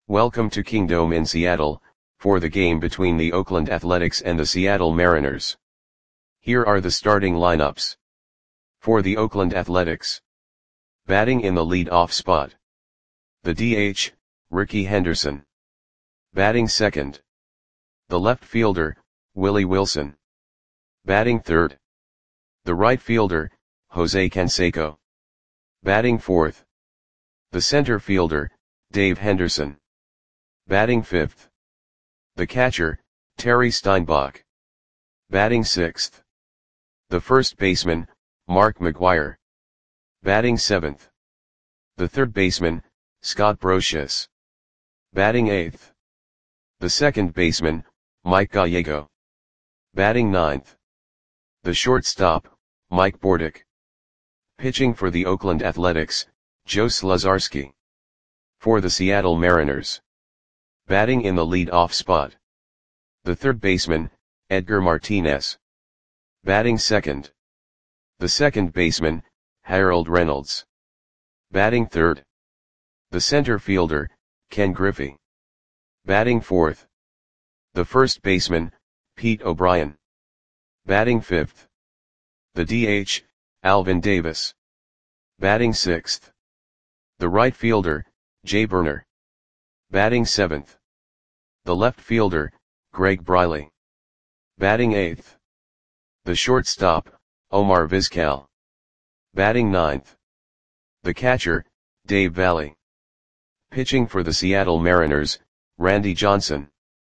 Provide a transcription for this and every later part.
Welcome to Kingdome in Seattle, for the game between the Oakland Athletics and the Seattle Mariners. Here are the starting lineups. For the Oakland Athletics. Batting in the lead-off spot. The DH, Rickey Henderson. Batting second. The left fielder, Willie Wilson. Batting third. The right fielder, Jose Canseco. Batting fourth. The center fielder, Dave Henderson. Batting fifth. The catcher, Terry Steinbach. Batting sixth. The first baseman, Mark McGwire. Batting seventh. The third baseman, Scott Brosius. Batting eighth. The second baseman, Mike Gallego. Batting ninth. The shortstop, Mike Bordick. Pitching for the Oakland Athletics, Joe Slazarski. For the Seattle Mariners. Batting in the lead-off spot. The third baseman, Edgar Martinez. Batting second. The second baseman, Harold Reynolds. Batting third. The center fielder, Ken Griffey. Batting fourth. The first baseman, Pete O'Brien. Batting fifth. The DH, Alvin Davis. Batting sixth. The right fielder, Jay Burner. Batting seventh. The left fielder, Greg Briley. Batting eighth. The shortstop, Omar Vizquel. Batting ninth. The catcher, Dave Valle. Pitching for the Seattle Mariners, Randy Johnson.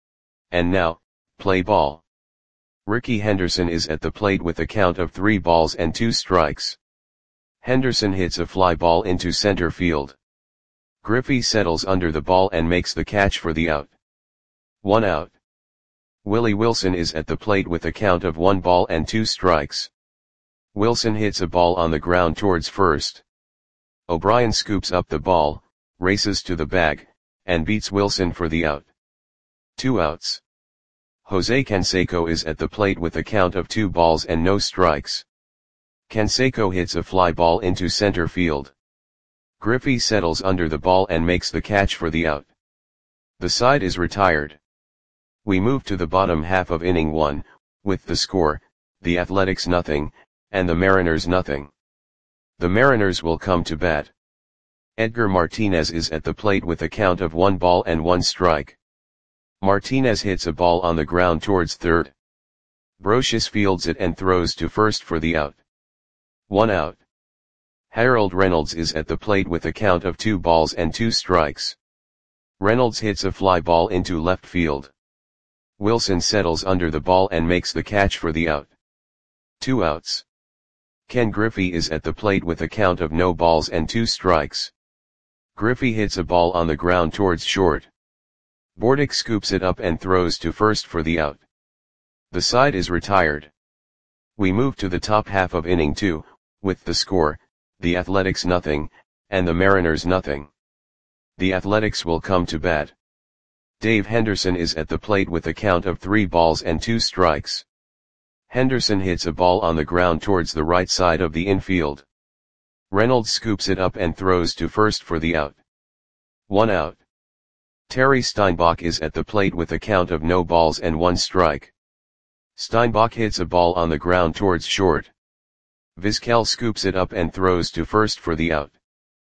And now, play ball. Rickey Henderson is at the plate with a count of 3 balls and 2 strikes. Henderson hits a fly ball into center field. Griffey settles under the ball and makes the catch for the out. 1 out. Willie Wilson is at the plate with a count of 1 ball and 2 strikes. Wilson hits a ball on the ground towards first. O'Brien scoops up the ball, races to the bag, and beats Wilson for the out. 2 outs. Jose Canseco is at the plate with a count of 2 balls and no strikes. Canseco hits a fly ball into center field. Griffey settles under the ball and makes the catch for the out. The side is retired. We move to the bottom half of inning 1, with the score, the Athletics 0, and the Mariners 0. The Mariners will come to bat. Edgar Martinez is at the plate with a count of 1 ball and 1 strike. Martinez hits a ball on the ground towards third. Brosius fields it and throws to first for the out. 1 out. Harold Reynolds is at the plate with a count of 2 balls and 2 strikes. Reynolds hits a fly ball into left field. Wilson settles under the ball and makes the catch for the out. 2 outs. Ken Griffey is at the plate with a count of no balls and 2 strikes. Griffey hits a ball on the ground towards short. Bordick scoops it up and throws to first for the out. The side is retired. We move to the top half of inning 2, with the score, the Athletics 0, and the Mariners 0. The Athletics will come to bat. Dave Henderson is at the plate with a count of 3 balls and 2 strikes. Henderson hits a ball on the ground towards the right side of the infield. Reynolds scoops it up and throws to first for the out. 1 out. Terry Steinbach is at the plate with a count of no balls and 1 strike. Steinbach hits a ball on the ground towards short. Vizquel scoops it up and throws to first for the out.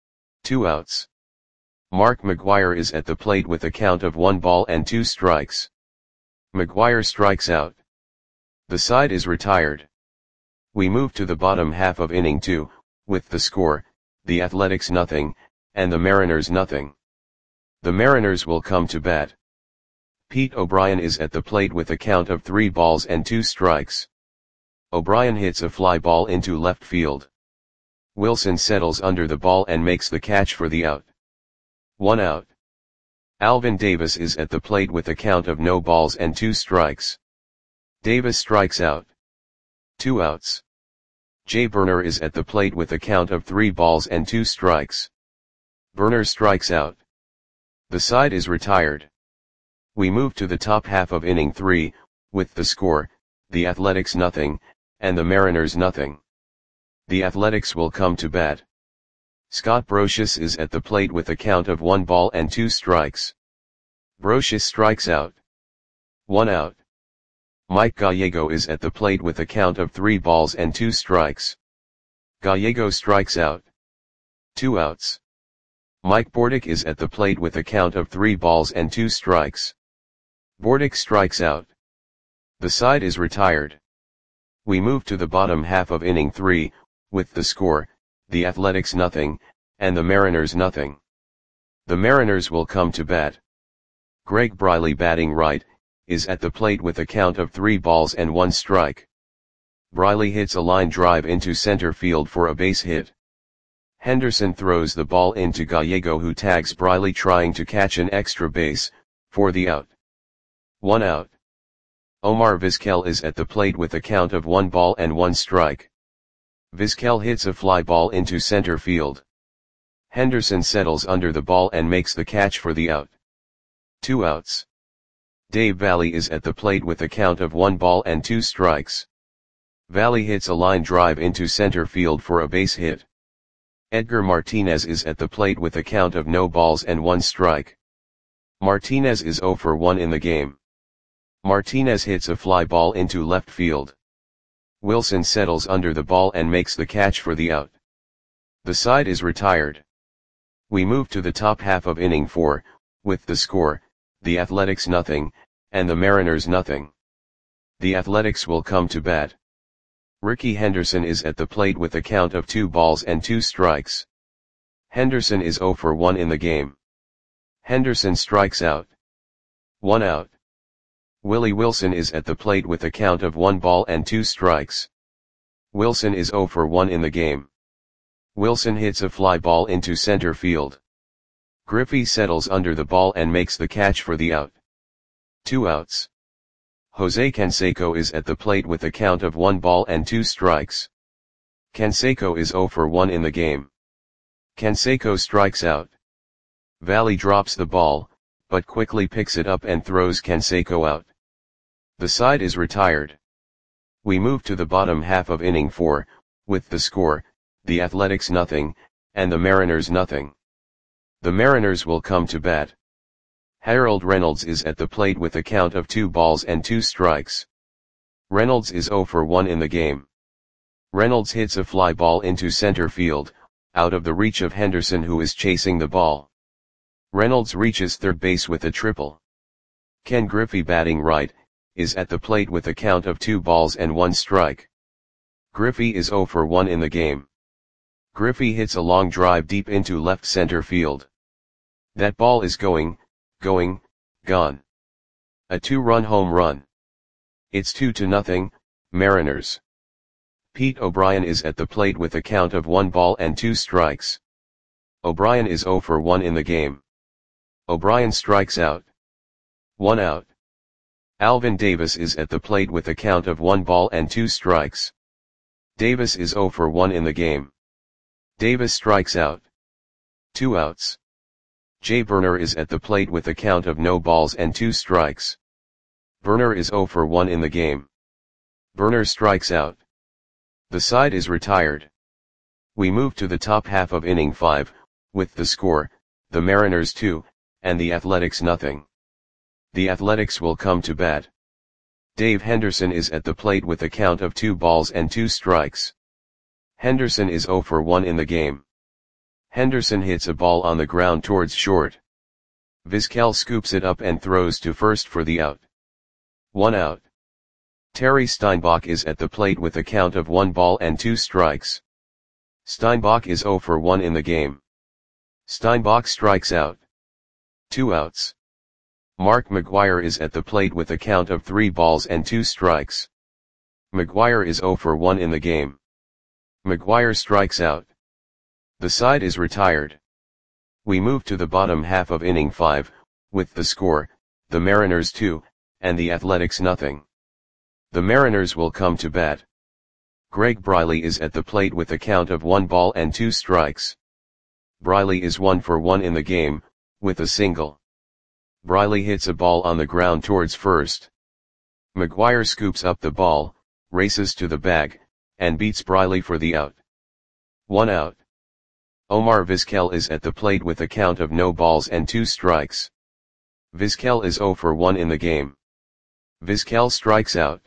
2 outs. Mark McGwire is at the plate with a count of 1 ball and 2 strikes. McGwire strikes out. The side is retired. We move to the bottom half of inning 2, with the score, the Athletics 0, and the Mariners 0. The Mariners will come to bat. Pete O'Brien is at the plate with a count of 3 balls and 2 strikes. O'Brien hits a fly ball into left field. Wilson settles under the ball and makes the catch for the out. 1 out. Alvin Davis is at the plate with a count of no balls and 2 strikes. Davis strikes out. 2 outs. Jay Burner is at the plate with a count of 3 balls and 2 strikes. Burner strikes out. The side is retired. We move to the top half of inning 3, with the score, the Athletics 0, and the Mariners 0. The Athletics will come to bat. Scott Brosius is at the plate with a count of 1 ball and 2 strikes. Brocious strikes out. 1 out. Mike Gallego is at the plate with a count of 3 balls and 2 strikes. Gallego strikes out. 2 outs. Mike Bordick is at the plate with a count of 3 balls and 2 strikes. Bordick strikes out. The side is retired. We move to the bottom half of inning 3, with the score, the Athletics nothing, and the Mariners nothing. The Mariners will come to bat. Greg Briley, batting right, is at the plate with a count of 3 balls and 1 strike. Briley hits a line drive into center field for a base hit. Henderson throws the ball into Gallego, who tags Briley trying to catch an extra base, for the out. 1 out. Omar Vizquel is at the plate with a count of 1 ball and 1 strike. Vizquel hits a fly ball into center field. Henderson settles under the ball and makes the catch for the out. 2 outs. Dave Valle is at the plate with a count of 1 ball and 2 strikes. Valle hits a line drive into center field for a base hit. Edgar Martinez is at the plate with a count of no balls and 1 strike. Martinez is 0 for 1 in the game. Martinez hits a fly ball into left field. Wilson settles under the ball and makes the catch for the out. The side is retired. We move to the top half of inning 4, with the score, the Athletics nothing, and the Mariners nothing. The Athletics will come to bat. Ricky Henderson is at the plate with a count of 2 balls and 2 strikes. Henderson is 0 for 1 in the game. Henderson strikes out. 1 out. Willie Wilson is at the plate with a count of 1 ball and 2 strikes. Wilson is 0 for 1 in the game. Wilson hits a fly ball into center field. Griffey settles under the ball and makes the catch for the out. 2 outs. Jose Canseco is at the plate with a count of 1 ball and 2 strikes. Canseco is 0 for 1 in the game. Canseco strikes out. Valle drops the ball, but quickly picks it up and throws Canseco out. The side is retired. We move to the bottom half of inning 4, with the score, the Athletics nothing, and the Mariners nothing. The Mariners will come to bat. Harold Reynolds is at the plate with a count of 2 balls and 2 strikes. Reynolds is 0 for 1 in the game. Reynolds hits a fly ball into center field, out of the reach of Henderson, who is chasing the ball. Reynolds reaches third base with a triple. Ken Griffey, batting right, is at the plate with a count of 2 balls and 1 strike. Griffey is 0 for 1 in the game. Griffey hits a long drive deep into left center field. That ball is gone. A 2-run home run. It's 2-0, Mariners. Pete O'Brien is at the plate with a count of 1 ball and 2 strikes. O'Brien is 0 for 1 in the game. O'Brien strikes out. 1 out. Alvin Davis is at the plate with a count of 1 ball and 2 strikes. Davis is 0 for 1 in the game. Davis strikes out. 2 outs. Jay Burner is at the plate with a count of no balls and 2 strikes. Burner is 0 for 1 in the game. Burner strikes out. The side is retired. We move to the top half of inning 5, with the score, the Mariners 2, and the Athletics nothing. The Athletics will come to bat. Dave Henderson is at the plate with a count of 2 balls and 2 strikes. Henderson is 0 for 1 in the game. Henderson hits a ball on the ground towards short. Vizquel scoops it up and throws to first for the out. 1 out. Terry Steinbach is at the plate with a count of 1 ball and 2 strikes. Steinbach is 0 for 1 in the game. Steinbach strikes out. 2 outs. Mark McGwire is at the plate with a count of 3 balls and 2 strikes. McGwire is 0 for 1 in the game. McGwire strikes out. The side is retired. We move to the bottom half of inning 5, with the score, the Mariners 2, and the Athletics nothing. The Mariners will come to bat. Greg Briley is at the plate with a count of 1 ball and 2 strikes. Briley is 1 for 1 in the game, with a single. Briley hits a ball on the ground towards first. McGwire scoops up the ball, races to the bag, and beats Briley for the out. 1 out. Omar Vizquel is at the plate with a count of no balls and 2 strikes. Vizquel is 0 for 1 in the game. Vizquel strikes out.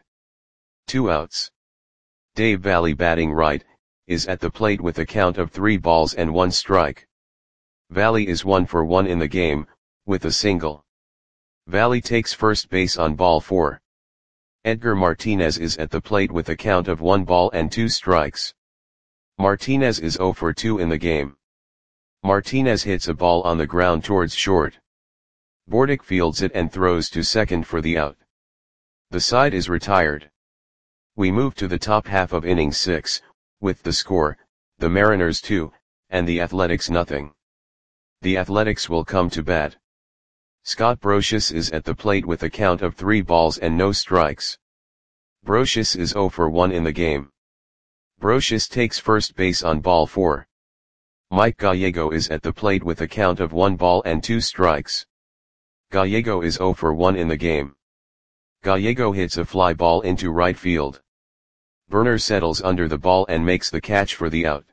2 outs. Dave Valle batting right, is at the plate with a count of 3 balls and 1 strike. Valle is 1 for 1 in the game, with a single. Valle takes first base on ball 4. Edgar Martinez is at the plate with a count of 1 ball and 2 strikes. Martinez is 0 for 2 in the game. Martinez hits a ball on the ground towards short. Bordick fields it and throws to second for the out. The side is retired. We move to the top half of inning 6, with the score, the Mariners 2, and the Athletics nothing. The Athletics will come to bat. Scott Brosius is at the plate with a count of 3 balls and no strikes. Brosius is 0 for 1 in the game. Brosius takes first base on ball 4. Mike Gallego is at the plate with a count of 1 ball and 2 strikes. Gallego is 0 for 1 in the game. Gallego hits a fly ball into right field. Burner settles under the ball and makes the catch for the out.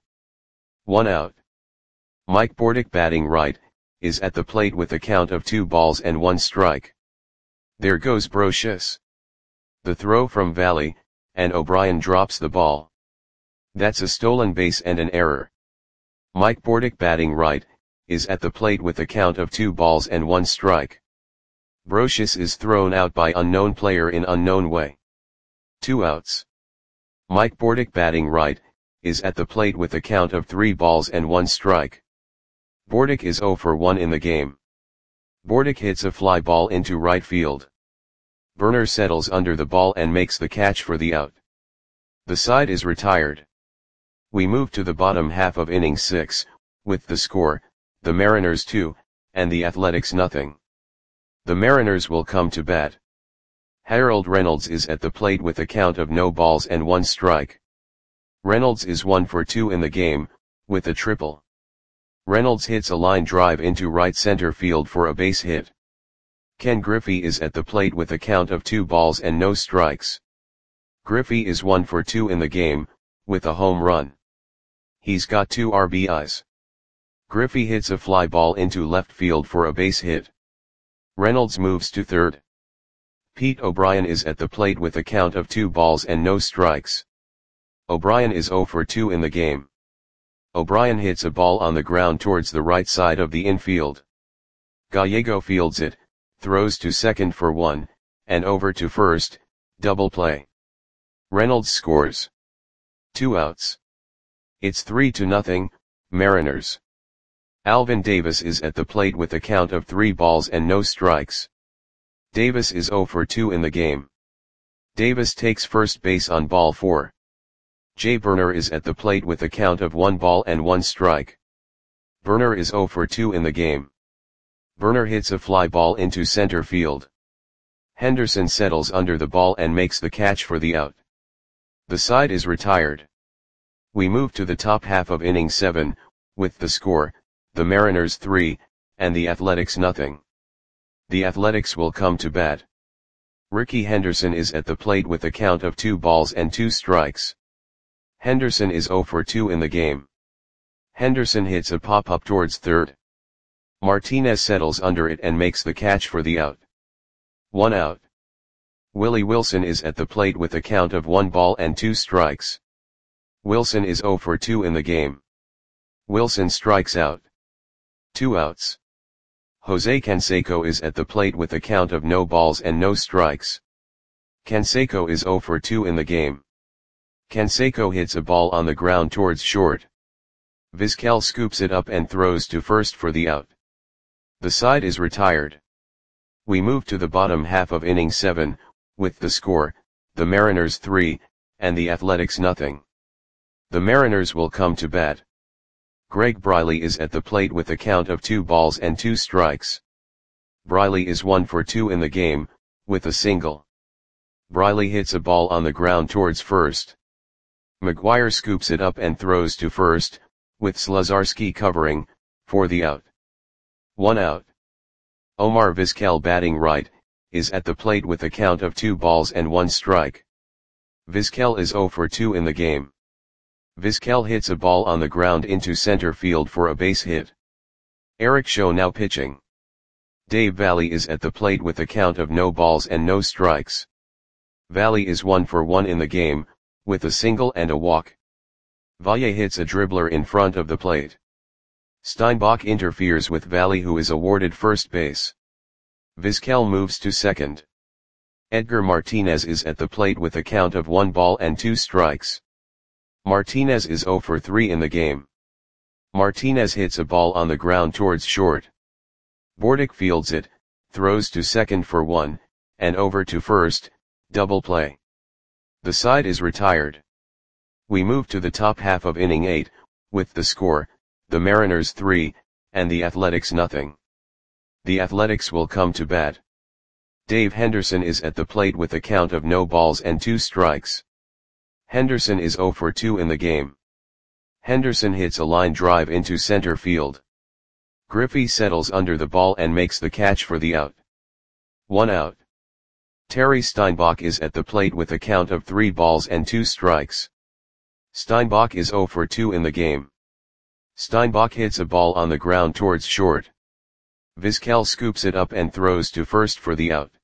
1 out. Mike Bordick batting right, is at the plate with a count of 2 balls and 1 strike. There goes Brosius. The throw from Valle, and O'Brien drops the ball. That's a stolen base and an error. Mike Bordick batting right, is at the plate with a count of 2 balls and 1 strike. Brosius is thrown out by unknown player in unknown way. 2 outs. Mike Bordick batting right, is at the plate with a count of 3 balls and 1 strike. Bordick is 0 for 1 in the game. Bordick hits a fly ball into right field. Burner settles under the ball and makes the catch for the out. The side is retired. We move to the bottom half of inning 6, with the score, the Mariners 2, and the Athletics nothing. The Mariners will come to bat. Harold Reynolds is at the plate with a count of no balls and 1 strike. Reynolds is 1 for 2 in the game, with a triple. Reynolds hits a line drive into right center field for a base hit. Ken Griffey is at the plate with a count of 2 balls and no strikes. Griffey is 1 for 2 in the game, with a home run. He's got 2 RBIs. Griffey hits a fly ball into left field for a base hit. Reynolds moves to third. Pete O'Brien is at the plate with a count of 2 balls and no strikes. O'Brien is 0 for 2 in the game. O'Brien hits a ball on the ground towards the right side of the infield. Gallego fields it, throws to second for 1, and over to first, double play. Reynolds scores. 2 outs. It's 3-0, Mariners. Alvin Davis is at the plate with a count of 3 balls and no strikes. Davis is 0 for 2 in the game. Davis takes first base on ball 4. Jay Burner is at the plate with a count of 1 ball and 1 strike. Burner is 0 for 2 in the game. Burner hits a fly ball into center field. Henderson settles under the ball and makes the catch for the out. The side is retired. We move to the top half of inning 7, with the score, the Mariners 3, and the Athletics nothing. The Athletics will come to bat. Ricky Henderson is at the plate with a count of 2 balls and 2 strikes. Henderson is 0 for 2 in the game. Henderson hits a pop-up towards third. Martinez settles under it and makes the catch for the out. 1 out. Willie Wilson is at the plate with a count of 1 ball and 2 strikes. Wilson is 0 for 2 in the game. Wilson strikes out. 2 outs. Jose Canseco is at the plate with a count of no balls and no strikes. Canseco is 0 for 2 in the game. Canseco hits a ball on the ground towards short. Vizquel scoops it up and throws to first for the out. The side is retired. We move to the bottom half of inning 7, with the score, the Mariners 3, and the Athletics nothing. The Mariners will come to bat. Greg Briley is at the plate with a count of 2 balls and 2 strikes. Briley is 1 for 2 in the game, with a single. Briley hits a ball on the ground towards first. McGuire scoops it up and throws to first, with Slazarski covering, for the out. 1 out. Omar Vizquel batting right, is at the plate with a count of 2 balls and 1 strike. Vizquel is 0 for 2 in the game. Vizquel hits a ball on the ground into center field for a base hit. Eric Show now pitching. Dave Valle is at the plate with a count of no balls and no strikes. Valle is 1 for 1 in the game, with a single and a walk. Valle hits a dribbler in front of the plate. Steinbach interferes with Valle, who is awarded first base. Vizquel moves to second. Edgar Martinez is at the plate with a count of 1 ball and 2 strikes. Martinez is 0 for 3 in the game. Martinez hits a ball on the ground towards short. Bordick fields it, throws to second for 1, and over to first, double play. The side is retired. We move to the top half of inning 8, with the score, the Mariners 3, and the Athletics nothing. The Athletics will come to bat. Dave Henderson is at the plate with a count of no balls and 2 strikes. Henderson is 0 for 2 in the game. Henderson hits a line drive into center field. Griffey settles under the ball and makes the catch for the out. 1 out. Terry Steinbach is at the plate with a count of 3 balls and 2 strikes. Steinbach is 0 for 2 in the game. Steinbach hits a ball on the ground towards short. Vizquel scoops it up and throws to first for the out.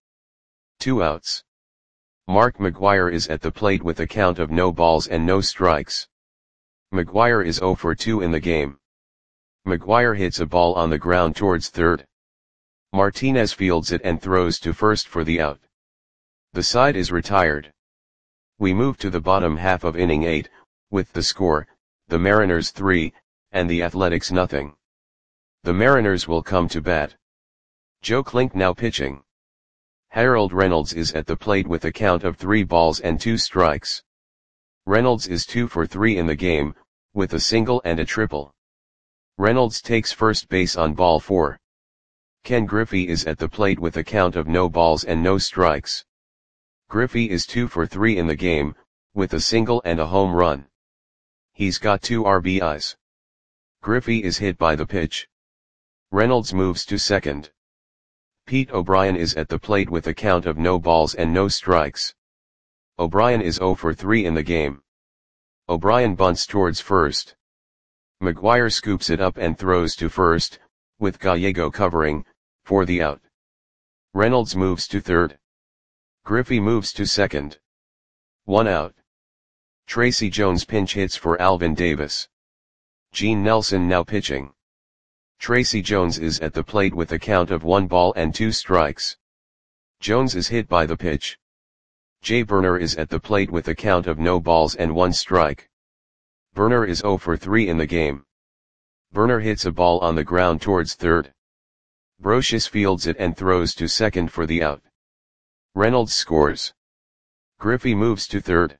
2 outs. Mark McGwire is at the plate with a count of no balls and no strikes. McGwire is 0 for 2 in the game. McGwire hits a ball on the ground towards third. Martinez fields it and throws to first for the out. The side is retired. We move to the bottom half of inning 8, with the score, the Mariners 3, and the Athletics nothing. The Mariners will come to bat. Joe Klink now pitching. Harold Reynolds is at the plate with a count of 3 balls and 2 strikes. Reynolds is 2 for 3 in the game, with a single and a triple. Reynolds takes first base on ball 4. Ken Griffey is at the plate with a count of no balls and no strikes. Griffey is 2 for 3 in the game, with a single and a home run. He's got 2 RBIs. Griffey is hit by the pitch. Reynolds moves to second. Pete O'Brien is at the plate with a count of no balls and no strikes. O'Brien is 0 for 3 in the game. O'Brien bunts towards first. McGwire scoops it up and throws to first, with Gallego covering, for the out. Reynolds moves to third. Griffey moves to second. 1 out. Tracy Jones pinch hits for Alvin Davis. Gene Nelson now pitching. Tracy Jones is at the plate with a count of 1 ball and 2 strikes. Jones is hit by the pitch. Jay Burner is at the plate with a count of no balls and 1 strike. Burner is 0 for 3 in the game. Burner hits a ball on the ground towards third. Brocious fields it and throws to second for the out. Reynolds scores. Griffey moves to third.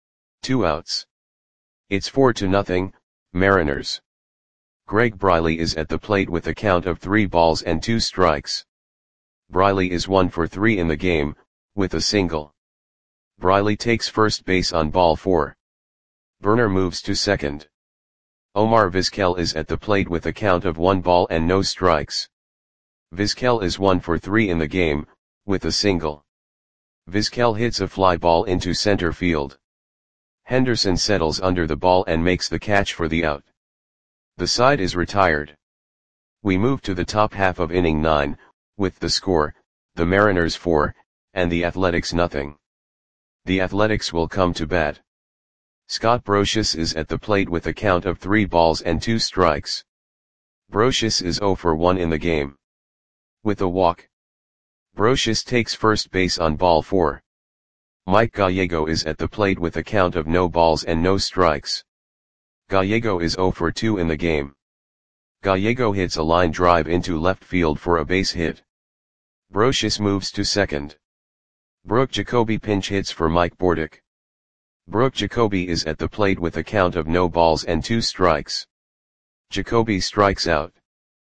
2 outs. It's 4-0, Mariners. Greg Briley is at the plate with a count of 3 balls and 2 strikes. Briley is 1 for 3 in the game, with a single. Briley takes first base on ball 4. Burner moves to second. Omar Vizquel is at the plate with a count of 1 ball and no strikes. Vizquel is 1 for 3 in the game, with a single. Vizquel hits a fly ball into center field. Henderson settles under the ball and makes the catch for the out. The side is retired. We move to the top half of inning 9, with the score, the Mariners 4, and the Athletics nothing. The Athletics will come to bat. Scott Brocious is at the plate with a count of 3 balls and 2 strikes. Brocious is 0 for 1 in the game. With a walk. Brocious takes first base on ball 4. Mike Gallego is at the plate with a count of no balls and no strikes. Gallego is 0 for 2 in the game. Gallego hits a line drive into left field for a base hit. Brocious moves to second. Brooke Jacoby pinch hits for Mike Bordick. Brooke Jacoby is at the plate with a count of no balls and 2 strikes. Jacoby strikes out.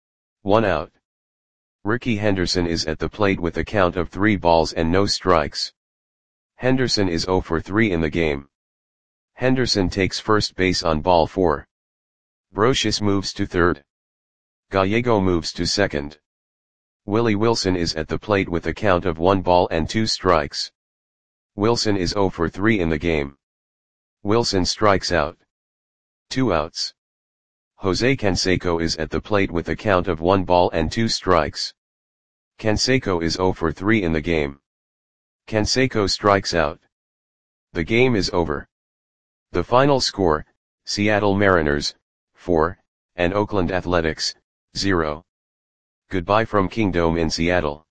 1 out. Ricky Henderson is at the plate with a count of 3 balls and no strikes. Henderson is 0 for 3 in the game. Henderson takes first base on ball 4. Brocious moves to third. Gallego moves to second. Willie Wilson is at the plate with a count of 1 ball and 2 strikes. Wilson is 0 for 3 in the game. Wilson strikes out. 2 outs. Jose Canseco is at the plate with a count of 1 ball and 2 strikes. Canseco is 0 for 3 in the game. Canseco strikes out. The game is over. The final score, Seattle Mariners, 4, and Oakland Athletics, 0. Goodbye from Kingdome in Seattle.